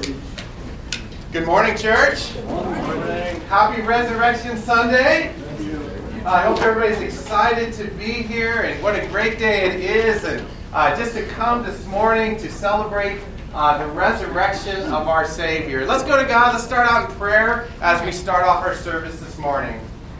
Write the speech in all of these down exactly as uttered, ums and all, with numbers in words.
Good morning, church. Good morning. Happy Resurrection Sunday. Uh, I hope everybody's excited to be here, and what a great day it is, and uh, just to come this morning to celebrate uh, the resurrection of our Savior. Let's go to God. Let's start out in prayer as we start off our service this morning.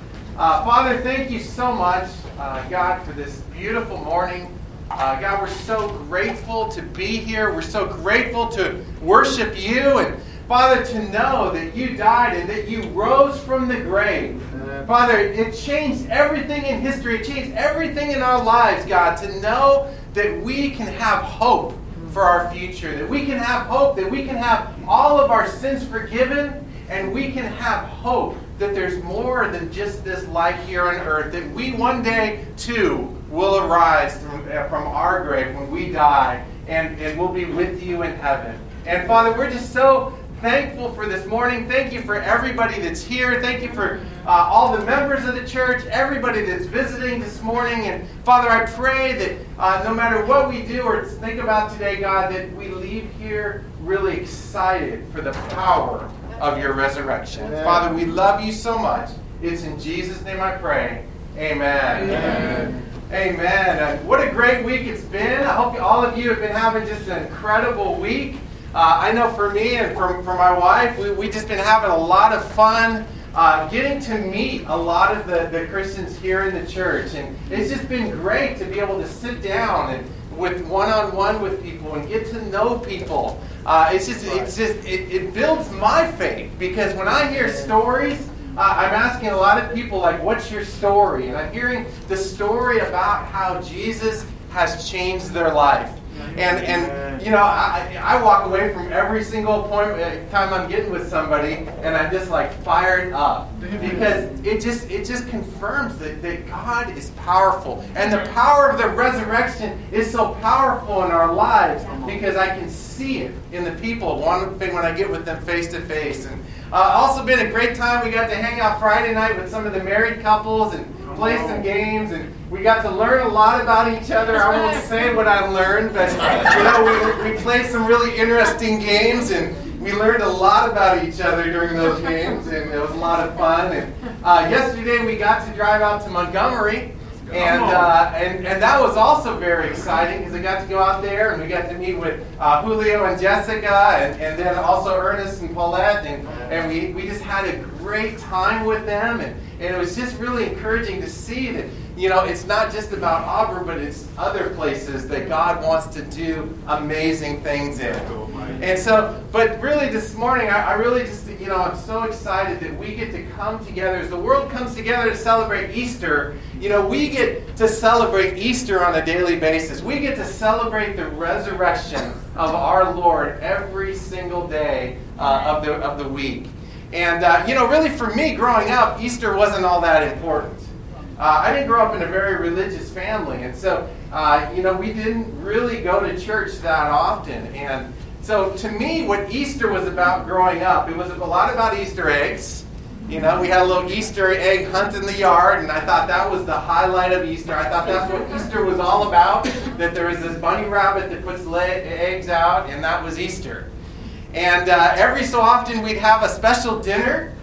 Uh, Father, thank you so much, uh, God, for this beautiful morning. Uh, God, we're so grateful to be here. We're so grateful to worship you, and Father, to know that you died and that you rose from the grave. Uh, Father, it changed everything in history. It changed everything in our lives, God, to know that we can have hope for our future, that we can have hope, that we can have all of our sins forgiven, and we can have hope that there's more than just this life here on earth, that we one day, too, will arise from, uh, from our grave when we die, and, and we'll be with you in heaven. And Father, we're just so thankful for this morning. Thank you for everybody that's here. Thank you for uh, all the members of the church, everybody that's visiting this morning. And Father, I pray that uh, no matter what we do or think about today, God, that we leave here really excited for the power of your resurrection. Amen. Father, we love you so much. It's in Jesus' name I pray. Amen. Amen. Amen. And what a great week it's been. I hope all of you have been having just an incredible week. Uh, I know for me and for, for my wife, we we just been having a lot of fun uh, getting to meet a lot of the, the Christians here in the church. And it's just been great to be able to sit down and with one-on-one with people and get to know people. Uh, it's just, it's just it, it builds my faith, because when I hear stories, uh, I'm asking a lot of people, like, what's your story? And I'm hearing the story about how Jesus has changed their life. And, and you know, I, I walk away from every single appointment time I'm getting with somebody, and I'm just like fired up, because it just it just confirms that, that God is powerful, and the power of the resurrection is so powerful in our lives, because I can see it in the people. One thing, when I get with them face to face. And uh, also been a great time. We got to hang out Friday night with some of the married couples and play some games, and we got to learn a lot about each other. I won't say what I learned, but you know, we, we played some really interesting games, and we learned a lot about each other during those games, and it was a lot of fun. And uh, yesterday we got to drive out to Montgomery, and uh, and and that was also very exciting, because I got to go out there and we got to meet with uh, Julio and Jessica, and, and then also Ernest and Paulette, and and we we just had a great time with them, and. And it was just really encouraging to see that, you know, it's not just about Auburn, but it's other places that God wants to do amazing things in. And so, but really this morning, I, I really just, you know, I'm so excited that we get to come together. As the world comes together to celebrate Easter, you know, we get to celebrate Easter on a daily basis. We get to celebrate the resurrection of our Lord every single day uh, of the of the week. And, uh, you know, really for me, growing up, Easter wasn't all that important. Uh, I didn't grow up in a very religious family. And so, uh, you know, we didn't really go to church that often. And so, to me, what Easter was about growing up, it was a lot about Easter eggs. You know, we had a little Easter egg hunt in the yard, and I thought that was the highlight of Easter. I thought that's what Easter was all about, that there was this bunny rabbit that puts eggs out, and that was Easter. And uh, every so often we'd have a special dinner.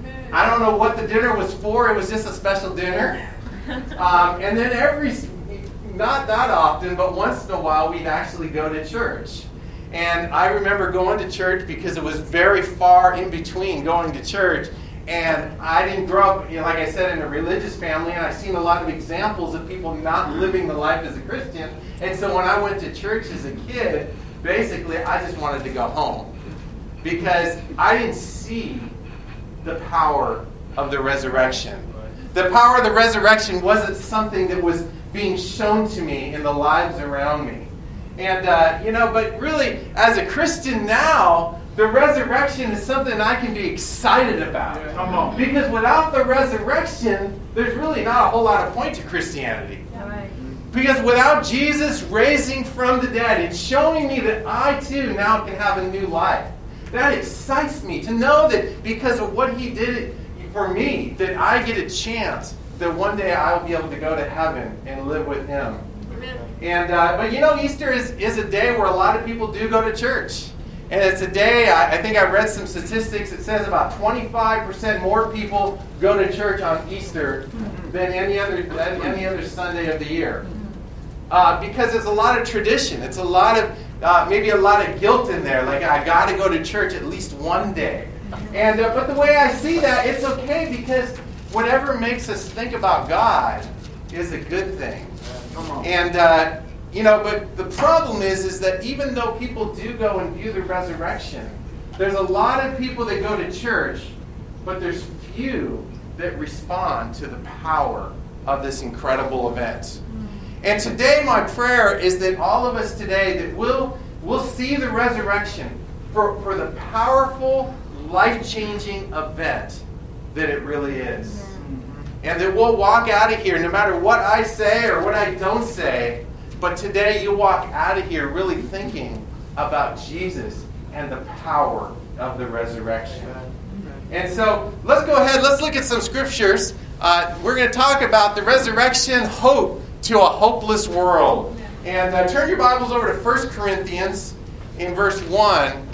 I don't know what the dinner was for. It was just a special dinner. Um, and then every, not that often, but once in a while, we'd actually go to church. And I remember going to church because it was very far in between going to church. And I didn't grow up, you know, like I said, in a religious family, and I've seen a lot of examples of people not living the life as a Christian. And so when I went to church as a kid, basically I just wanted to go home, because I didn't see the power of the resurrection. The power of the resurrection wasn't something that was being shown to me in the lives around me. And, uh, you know, but really, as a Christian now, the resurrection is something I can be excited about. Come on. Because without the resurrection, there's really not a whole lot of point to Christianity. Because without Jesus raising from the dead, it's showing me that I too now can have a new life. That excites me to know that because of what he did for me, that I get a chance that one day I'll be able to go to heaven and live with him. Amen. And uh, but you know, Easter is, is a day where a lot of people do go to church. And it's a day, I, I think I read some statistics, it says about twenty-five percent more people go to church on Easter than any other, than any other Sunday of the year. Uh, because there's a lot of tradition. It's a lot of, uh, maybe a lot of guilt in there. Like, I got to go to church at least one day. And uh, but the way I see that, it's okay, because whatever makes us think about God is a good thing. And, uh, you know, but the problem is, is that even though people do go and view the resurrection, there's a lot of people that go to church, but there's few that respond to the power of this incredible event. And today my prayer is that all of us today, that we'll, we'll see the resurrection for, for the powerful, life-changing event that it really is. And that we'll walk out of here, no matter what I say or what I don't say, but today you walk out of here really thinking about Jesus and the power of the resurrection. And so let's go ahead, let's look at some scriptures. Uh, we're going to talk about the resurrection, hope to a hopeless world. And uh, turn your Bibles over to First Corinthians in verse one.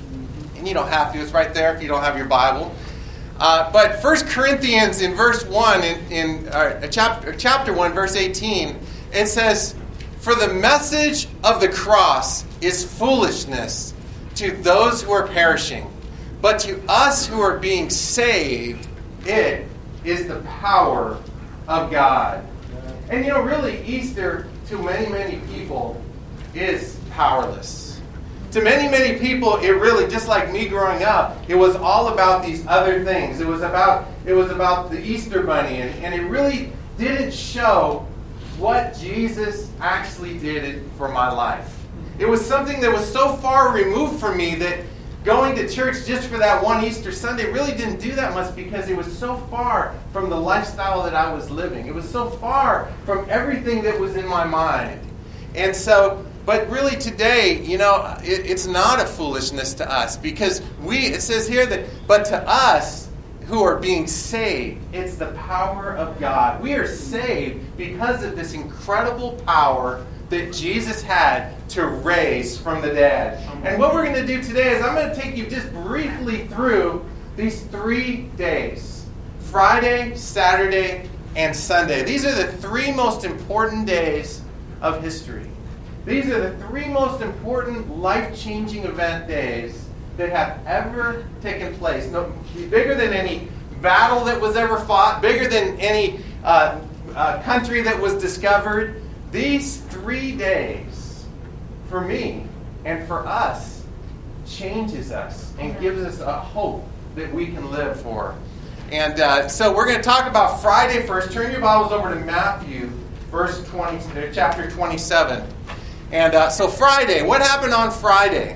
And you don't have to, it's right there if you don't have your Bible. Uh, but First Corinthians in verse one, in, in uh, chapter, chapter one, verse eighteen, it says, "For the message of the cross is foolishness to those who are perishing, but to us who are being saved, it is the power of God." And you know, really, Easter to many, many people is powerless. To many, many people, it really, just like me growing up, it was all about these other things. It was about it was about the Easter bunny, and, and it really didn't show what Jesus actually did for my life. It was something that was so far removed from me that going to church just for that one Easter Sunday really didn't do that much, because it was so far from the lifestyle that I was living. It was so far from everything that was in my mind. And so, but really today, you know, it, it's not a foolishness to us, because we, it says here that, but to us who are being saved, it's the power of God. We are saved because of this incredible power that Jesus had to raise from the dead. And what we're going to do today is I'm going to take you just briefly through these three days. Friday, Saturday, and Sunday. These are the three most important days of history. These are the three most important life-changing event days that have ever taken place. No, bigger than any battle that was ever fought, bigger than any uh, uh, country that was discovered. These three days, for me and for us, changes us and gives us a hope that we can live for. And uh, so we're going to talk about Friday first. Turn your Bibles over to Matthew, verse twenty, chapter twenty-seven. And uh, so Friday, what happened on Friday?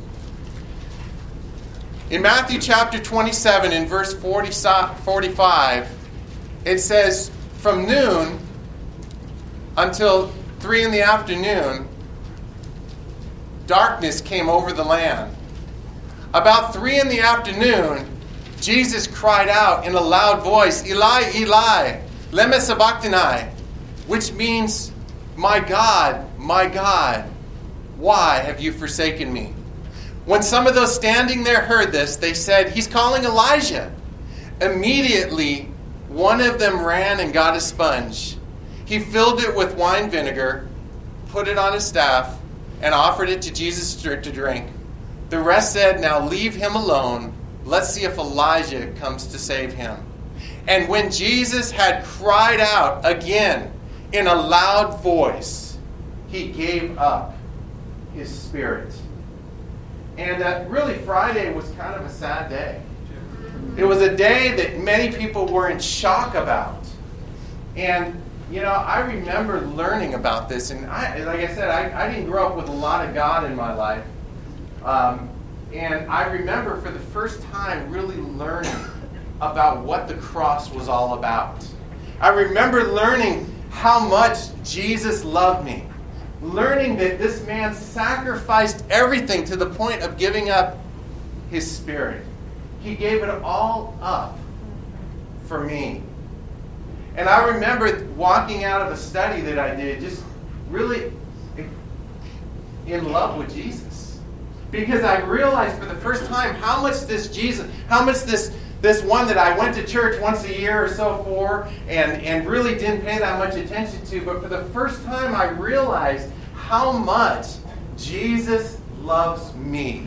In Matthew chapter twenty-seven, in verse forty, forty-five, it says, "From noon until three in the afternoon, darkness came over the land. About three in the afternoon, Jesus cried out in a loud voice, 'Eli, Eli, lema sabachthani,' which means, 'My God, my God, why have you forsaken me?' When some of those standing there heard this, they said, 'He's calling Elijah.' Immediately, one of them ran and got a sponge. He filled it with wine vinegar, put it on his staff, and offered it to Jesus to drink. The rest said, 'Now leave him alone. Let's see if Elijah comes to save him.' And when Jesus had cried out again in a loud voice, he gave up his spirit." And uh, really, Friday was kind of a sad day. It was a day that many people were in shock about. And you know, I remember learning about this, and I, like I said, I, I didn't grow up with a lot of God in my life. Um, and I remember for the first time really learning about what the cross was all about. I remember learning how much Jesus loved me. Learning that this man sacrificed everything to the point of giving up his spirit. He gave it all up for me. And I remember walking out of a study that I did, just really in love with Jesus. Because I realized for the first time how much this Jesus, how much this this one that I went to church once a year or so for and, and really didn't pay that much attention to, but for the first time I realized how much Jesus loves me.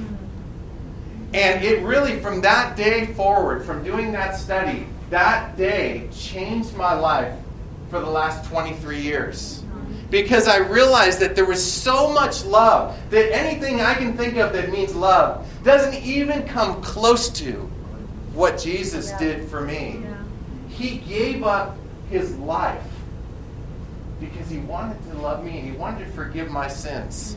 And it really, from that day forward, from doing that study, that day changed my life for the last twenty-three years. Because I realized that there was so much love that anything I can think of that means love doesn't even come close to what Jesus yeah. did for me. Yeah. He gave up his life because he wanted to love me and he wanted to forgive my sins.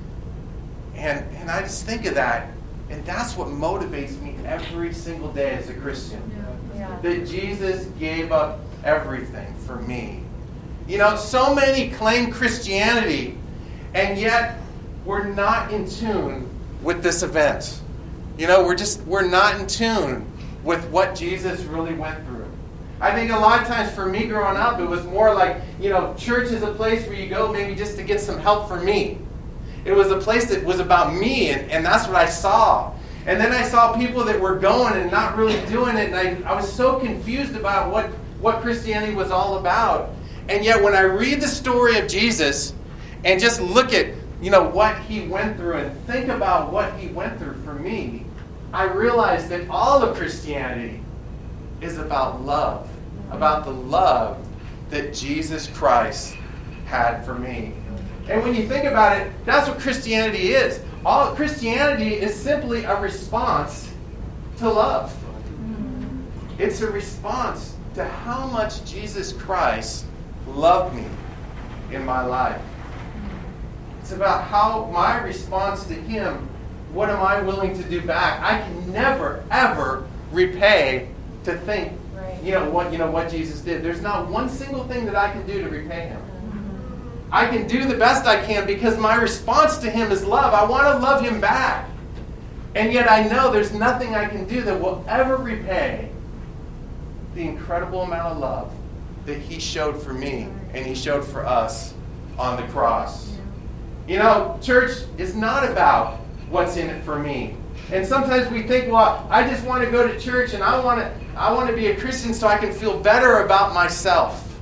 And, and I just think of that. And that's what motivates me every single day as a Christian. Yeah. Yeah. That Jesus gave up everything for me. You know, so many claim Christianity, and yet we're not in tune with this event. You know, we're just, we're not in tune with what Jesus really went through. I think a lot of times for me growing up, it was more like, you know, church is a place where you go maybe just to get some help for me. It was a place that was about me, and, and that's what I saw. And then I saw people that were going and not really doing it, and I, I was so confused about what, what Christianity was all about. And yet when I read the story of Jesus and just look at, you know, what he went through and think about what he went through for me, I realize that all of Christianity is about love, about the love that Jesus Christ had for me. And when you think about it, that's what Christianity is. All Christianity is simply a response to love. It's a response to how much Jesus Christ loved me in my life. It's about how my response to him, what am I willing to do back? I can never, ever repay to think, right. you know what you know what Jesus did. There's not one single thing that I can do to repay him. I can do the best I can because my response to him is love. I want to love him back. And yet I know there's nothing I can do that will ever repay the incredible amount of love that he showed for me and he showed for us on the cross. You know, church is not about what's in it for me. And sometimes we think, well, I just want to go to church and I want to I want to be a Christian so I can feel better about myself.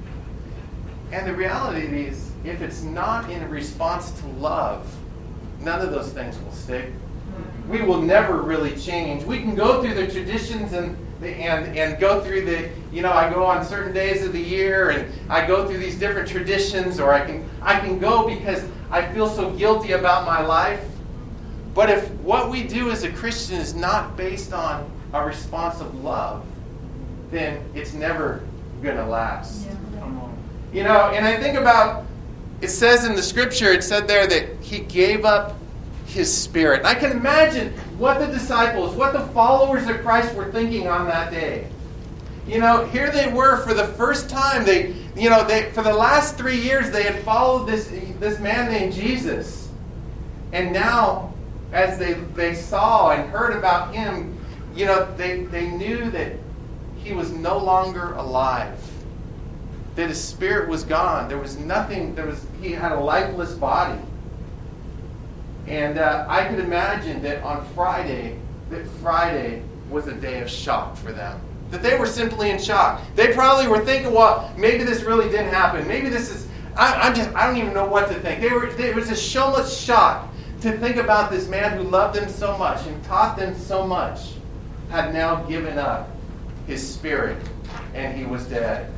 And the reality is, if it's not in response to love, none of those things will stick. We will never really change. We can go through the traditions and and and go through the, you know, I go on certain days of the year and I go through these different traditions, or I can I can go because I feel so guilty about my life. But if what we do as a Christian is not based on a response of love, then it's never going to last. Yeah. You know, and I think about, it says in the scripture, it said there that he gave up his spirit. And I can imagine what the disciples, what the followers of Christ were thinking on that day. You know, here they were for the first time. They, you know, they for the last three years they had followed this this man named Jesus, and now, as they they saw and heard about him, you know, they they knew that he was no longer alive. That his spirit was gone. There was nothing. There was he had a lifeless body. And uh, I could imagine that on Friday, that Friday was a day of shock for them. That they were simply in shock. They probably were thinking, well, maybe this really didn't happen. Maybe this is, I, I'm just, I don't even know what to think. They were, they, it was a showless shock to think about this man who loved them so much and taught them so much, had now given up his spirit and he was dead.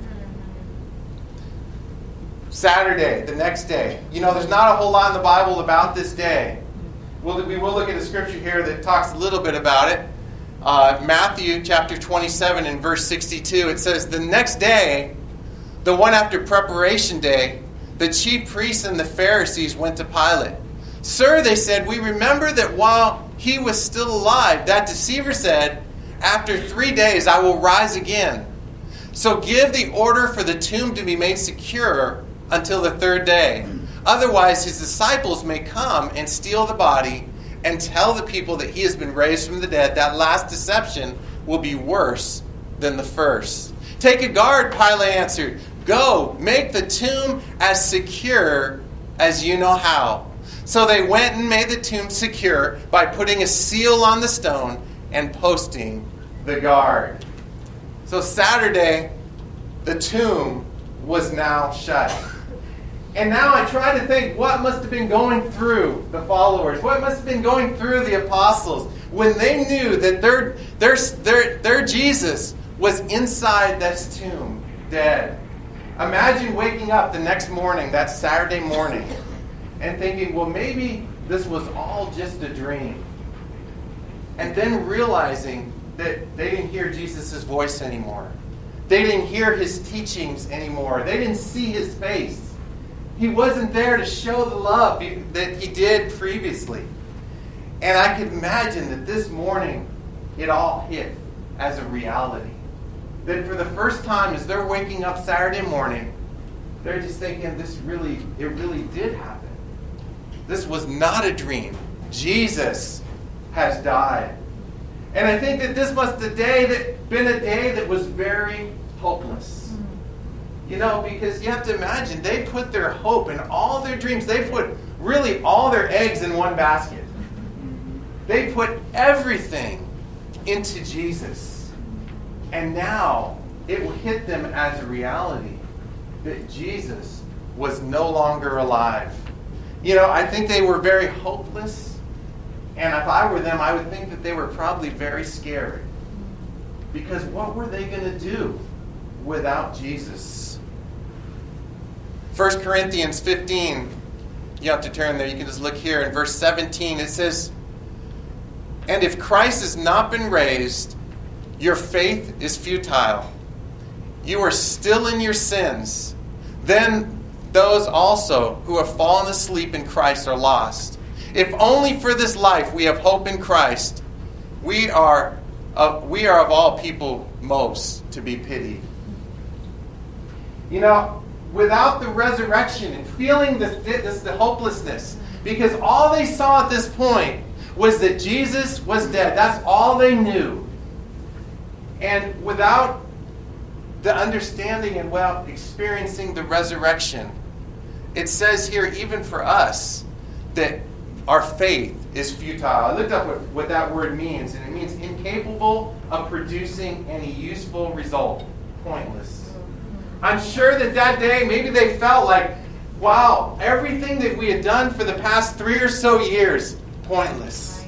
Saturday, the next day. You know, there's not a whole lot in the Bible about this day. We'll, we will look at a scripture here that talks a little bit about it. Uh, Matthew chapter twenty-seven and verse sixty-two, it says, the next day, the one after preparation day, the chief priests and the Pharisees went to Pilate. Sir, they said, we remember that while he was still alive, that deceiver said, after three days I will rise again. So give the order for the tomb to be made secure until the third day. Otherwise his disciples may come and steal the body and tell the people that he has been raised from the dead. That last deception will be worse than the first. Take a guard, Pilate answered. Go, make the tomb as secure as you know how. So they went and made the tomb secure by putting a seal on the stone and posting the guard. So Saturday, the tomb was now shut. And now I try to think what must have been going through the followers, what must have been going through the apostles when they knew that their, their, their, their Jesus was inside this tomb, dead. Imagine waking up the next morning, that Saturday morning, and thinking, well, maybe this was all just a dream. And then realizing that they didn't hear Jesus' voice anymore. They didn't hear his teachings anymore. They didn't see his face. He wasn't there to show the love that he did previously. And I could imagine that this morning it all hit as a reality. That for the first time as they're waking up Saturday morning, they're just thinking this really, it really did happen. This was not a dream. Jesus has died. And I think that this must have day that been a day that was very hopeless. You know, because you have to imagine, they put their hope and all their dreams, they put really all their eggs in one basket. They put everything into Jesus. And now it will hit them as a reality that Jesus was no longer alive. You know, I think they were very hopeless. And if I were them, I would think that they were probably very scared. Because what were they going to do without Jesus? First Corinthians fifteen, you have to turn there. You can just look here in verse seventeen. It says, "And if Christ has not been raised, your faith is futile. You are still in your sins. Then those also who have fallen asleep in Christ are lost. If only for this life we have hope in Christ, we are of, we are of all people most to be pitied." You know, without the resurrection and feeling this, this the hopelessness, because all they saw at this point was that Jesus was dead. That's all they knew. And without the understanding and well experiencing the resurrection, it says here, even for us, that our faith is futile. I looked up what, what that word means, and it means incapable of producing any useful result. Pointless. I'm sure that that day, maybe they felt like, wow, everything that we had done for the past three or so years, pointless.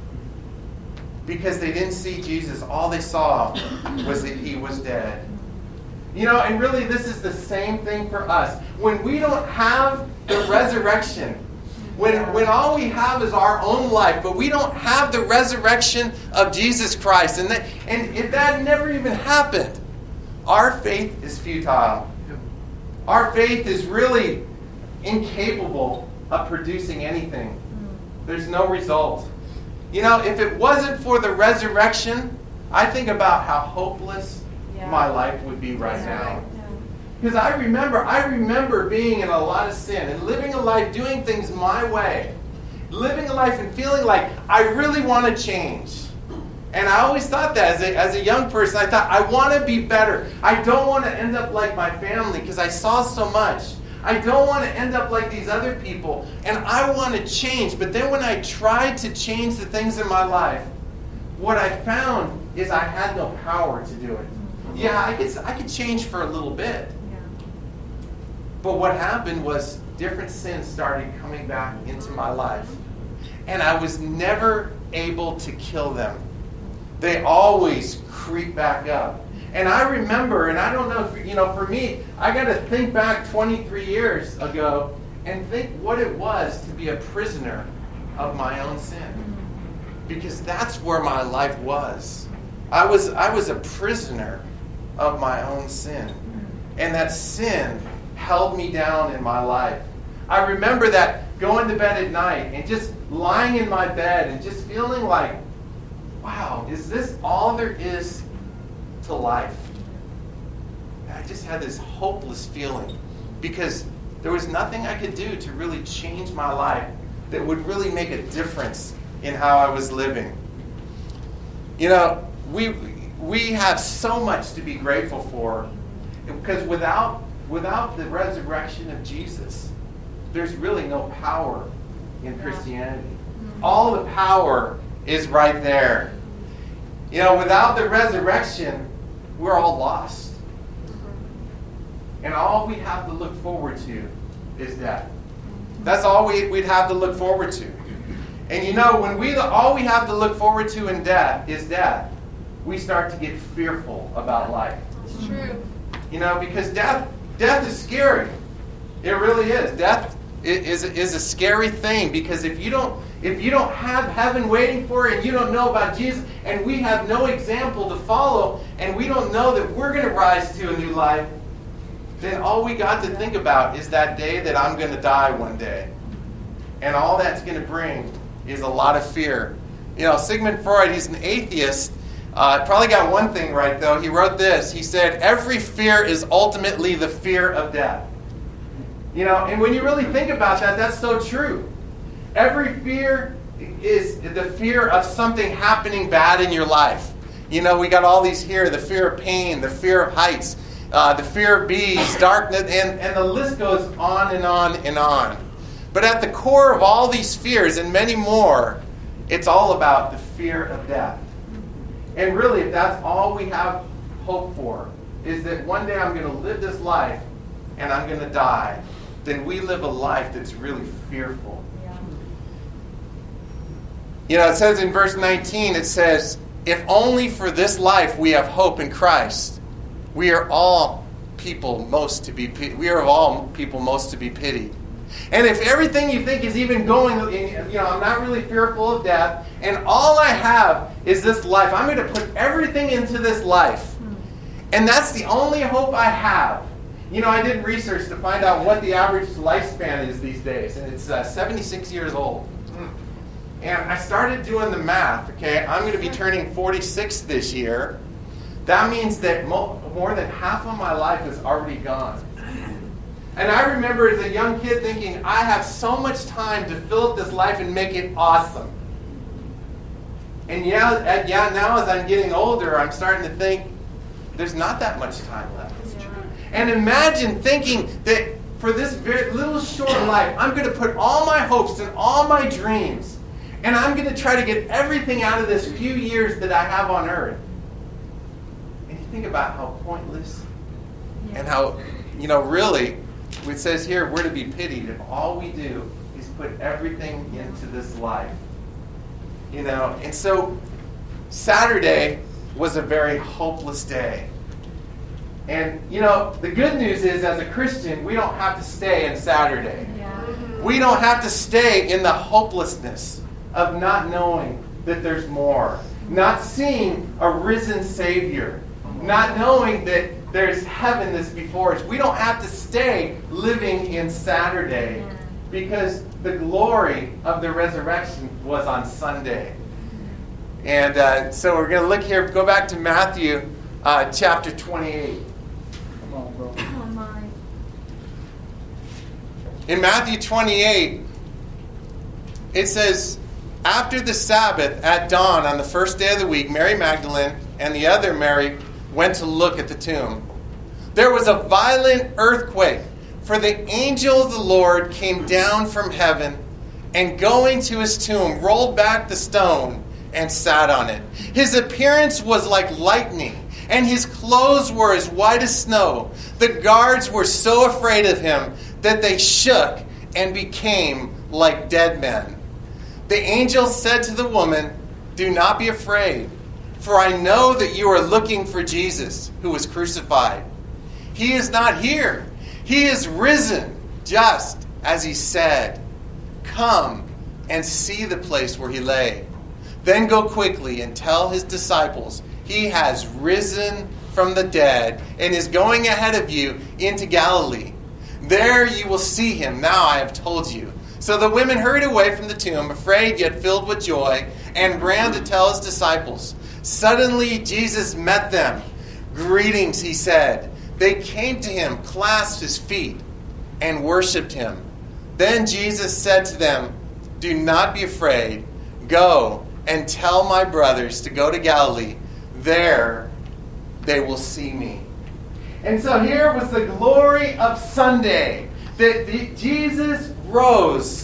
Because they didn't see Jesus. All they saw was that he was dead. You know, and really this is the same thing for us. When we don't have the resurrection, when, when all we have is our own life, but we don't have the resurrection of Jesus Christ, and, that, and if that never even happened, our faith is futile. Our faith is really incapable of producing anything. There's no result. You know, if it wasn't for the resurrection, I think about how hopeless yeah. my life would be right now. Because I remember, I remember being in a lot of sin and living a life doing things my way. Living a life and feeling like I really want to change. And I always thought that as a, as a young person, I thought, I want to be better. I don't want to end up like my family because I saw so much. I don't want to end up like these other people. And I want to change. But then when I tried to change the things in my life, what I found is I had no power to do it. Yeah, I could, I could change for a little bit. But what happened was different sins started coming back into my life. And I was never able to kill them. They always creep back up. And I remember, and I don't know if, you know, for me, I got to think back twenty-three years ago and think what it was to be a prisoner of my own sin. Because that's where my life was. I was, I was a prisoner of my own sin. And that sin held me down in my life. I remember that going to bed at night and just lying in my bed and just feeling like, wow, is this all there is to life? And I just had this hopeless feeling because there was nothing I could do to really change my life that would really make a difference in how I was living. You know, we we have so much to be grateful for because without without the resurrection of Jesus, there's really no power in Christianity. All the power is right there. You know, without the resurrection, we're all lost. And all we have to look forward to is death. That's all we, we'd have to look forward to. And you know, when we all we have to look forward to in death is death, we start to get fearful about life. It's true. You know, because death death is scary. It really is. Death is, is a scary thing, because if you don't if you don't have heaven waiting for you and you don't know about Jesus, and we have no example to follow, and we don't know that we're going to rise to a new life, then all we got to think about is that day that I'm going to die one day. And all that's going to bring is a lot of fear. You know, Sigmund Freud, he's an atheist. Uh, probably got one thing right, though. He wrote this. He said, every fear is ultimately the fear of death. You know, and when you really think about that, that's so true. Every fear is the fear of something happening bad in your life. You know, we got all these here, the fear of pain, the fear of heights, uh, the fear of bees, darkness, and, and the list goes on and on and on. But at the core of all these fears and many more, it's all about the fear of death. And really, if that's all we have hope for, is that one day I'm going to live this life and I'm going to die, then we live a life that's really fearful. Yeah. You know, it says in verse nineteen, it says, if only for this life we have hope in Christ, we are all people most to be we are of all people most to be pitied. And if everything you think is even going, you know, I'm not really fearful of death, and all I have is this life. I'm going to put everything into this life. And that's the only hope I have. You know, I did research to find out what the average lifespan is these days, and it's uh, seventy-six years old. And I started doing the math, okay? I'm going to be turning forty-six this year. That means that mo- more than half of my life is already gone. And I remember as a young kid thinking, I have so much time to fill up this life and make it awesome. And yeah, yeah, now as I'm getting older, I'm starting to think, there's not that much time left. And imagine thinking that for this very little short life, I'm going to put all my hopes and all my dreams, and I'm going to try to get everything out of this few years that I have on earth. And you think about how pointless and how, you know, really, it says here we're to be pitied if all we do is put everything into this life. You know, and so Saturday was a very hopeless day. And, you know, the good news is, as a Christian, we don't have to stay in Saturday. Yeah. We don't have to stay in the hopelessness of not knowing that there's more. Not seeing a risen Savior. Not knowing that there's heaven that's before us. We don't have to stay living in Saturday, because the glory of the resurrection was on Sunday. And uh, so we're going to look here, go back to Matthew uh, chapter twenty-eight. Come on, bro. Oh, my. In Matthew twenty-eight, it says, after the Sabbath at dawn on the first day of the week, Mary Magdalene and the other Mary went to look at the tomb. There was a violent earthquake, for the angel of the Lord came down from heaven, and going to his tomb, rolled back the stone and sat on it. His appearance was like lightning, and his clothes were as white as snow. The guards were so afraid of him that they shook and became like dead men. The angel said to the woman, do not be afraid, for I know that you are looking for Jesus, who was crucified. He is not here. He is risen, just as he said. Come and see the place where he lay. Then go quickly and tell his disciples, he has risen from the dead and is going ahead of you into Galilee. There you will see him. Now I have told you. So the women hurried away from the tomb, afraid yet filled with joy, and ran to tell his disciples. Suddenly Jesus met them. Greetings, he said. They came to him, clasped his feet, and worshipped him. Then Jesus said to them, do not be afraid. Go and tell my brothers to go to Galilee. There they will see me. And so here was the glory of Sunday, that the, Jesus rose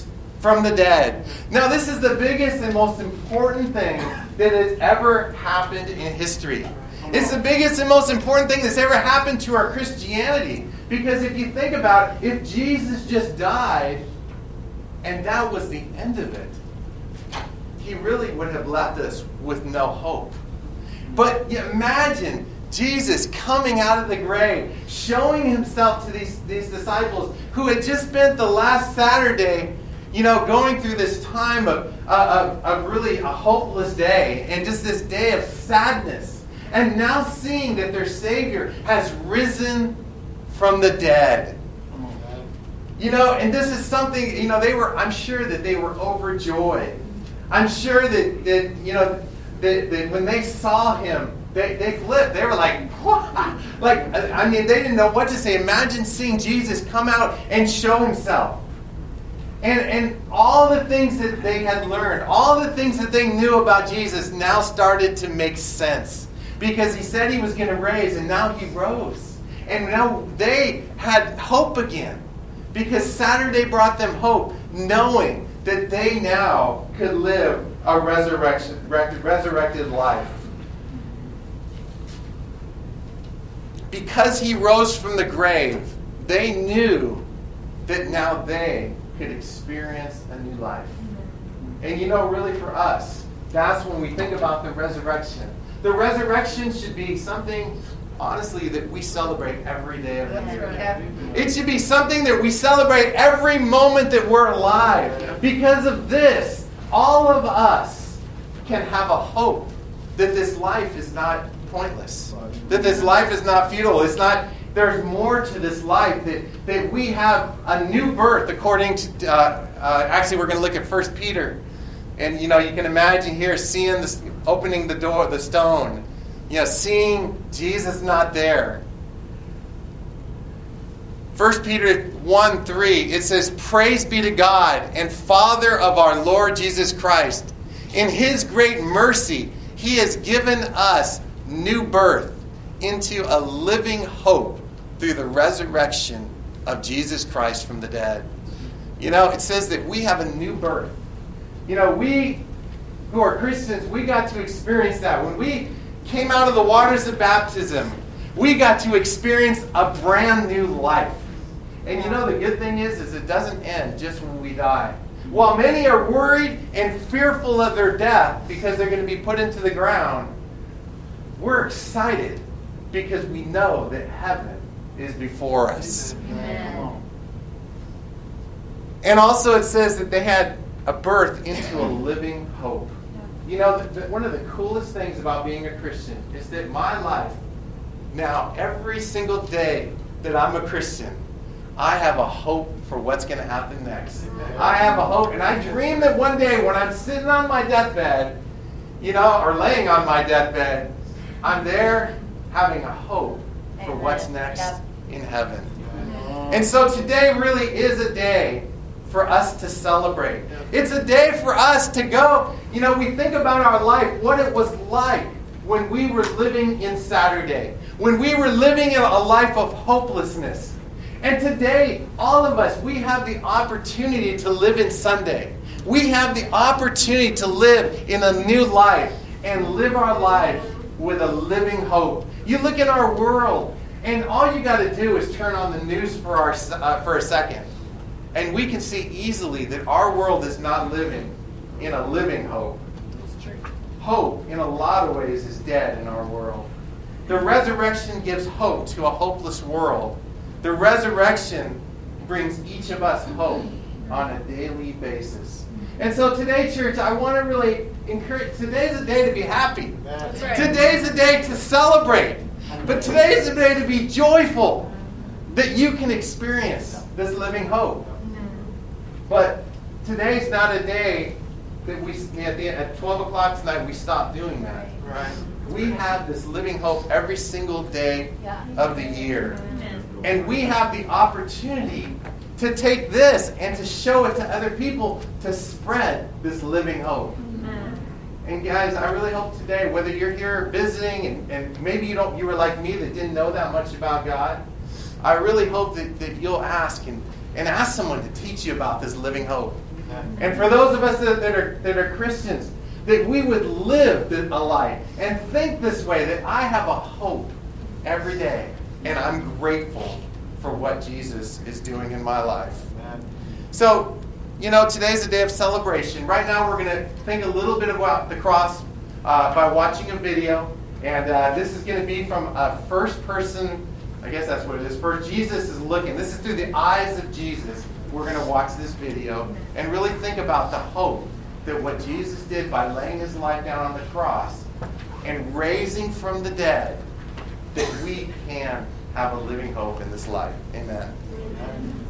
from the dead. Now, this is the biggest and most important thing that has ever happened in history. It's the biggest and most important thing that's ever happened to our Christianity. Because if you think about it, if Jesus just died and that was the end of it, he really would have left us with no hope. But imagine Jesus coming out of the grave, showing himself to these, these disciples who had just spent the last Saturday, you know, going through this time of, uh, of, of really a hopeless day and just this day of sadness. And now seeing that their Savior has risen from the dead. You know, and this is something, you know, they were, I'm sure that they were overjoyed. I'm sure that, that you know, that, that when they saw him, they, they flipped. They were like, what? Like, I mean, they didn't know what to say. Imagine seeing Jesus come out and show himself. And, and all the things that they had learned, all the things that they knew about Jesus now started to make sense. Because he said he was going to raise, and now he rose. And now they had hope again. Because Saturday brought them hope, knowing that they now could live a resurrection, resurrected life. Because he rose from the grave, they knew that now they could experience a new life. And you know, really for us, that's when we think about the resurrection. The resurrection should be something, honestly, that we celebrate every day of the year. It should be something that we celebrate every moment that we're alive. Because of this, all of us can have a hope that this life is not pointless. That this life is not futile. It's not. There's more to this life. That, that we have a new birth according to, uh, uh, actually we're going to look at First Peter. And, you know, you can imagine here seeing this, opening the door, the stone. You know, seeing Jesus not there. First Peter one three, it says, "Praise be to God and Father of our Lord Jesus Christ. In his great mercy, he has given us new birth into a living hope through the resurrection of Jesus Christ from the dead." You know, it says that we have a new birth. You know, we who are Christians, we got to experience that. When we came out of the waters of baptism, we got to experience a brand new life. And you know, the good thing is, is it doesn't end just when we die. While many are worried and fearful of their death because they're going to be put into the ground, we're excited because we know that heaven is before us. Amen. And also it says that they had a birth into a living hope. You know, the, the, one of the coolest things about being a Christian is that my life, now every single day that I'm a Christian, I have a hope for what's going to happen next. Amen. I have a hope, and I dream that one day when I'm sitting on my deathbed, you know, or laying on my deathbed, I'm there having a hope for Amen. What's next yep. in heaven. Amen. And so today really is a day for us to celebrate. It's a day for us to go, you know, we think about our life, what it was like when we were living in Saturday, when we were living in a life of hopelessness. And today, all of us, we have the opportunity to live in Sunday. We have the opportunity to live in a new life and live our life with a living hope. You look at our world, and all you got to do is turn on the news for our uh, for a second. And we can see easily that our world is not living in a living hope. Hope, in a lot of ways, is dead in our world. The resurrection gives hope to a hopeless world. The resurrection brings each of us hope on a daily basis. And so today, church, I want to really encourage, today's a day to be happy. That's right. Today's a day to celebrate. But today's a day to be joyful that you can experience this living hope. But today's not a day that we, at, the, at twelve o'clock tonight, we stop doing that. Right? We have this living hope every single day of the year. And we have the opportunity to take this and to show it to other people to spread this living hope. And guys, I really hope today, whether you're here visiting and, and maybe you don't, you were like me that didn't know that much about God, I really hope that, that you'll ask and, and ask someone to teach you about this living hope. And for those of us that, that are that are Christians, that we would live a life and think this way, that I have a hope every day, and I'm grateful for what Jesus is doing in my life. So, you know, today's a day of celebration. Right now we're going to think a little bit about the cross uh, by watching a video. And uh, this is going to be from a first person, I guess that's what it is. First, Jesus is looking. This is through the eyes of Jesus. We're going to watch this video and really think about the hope that what Jesus did by laying his life down on the cross and raising from the dead, that we can have a living hope in this life. Amen. Amen.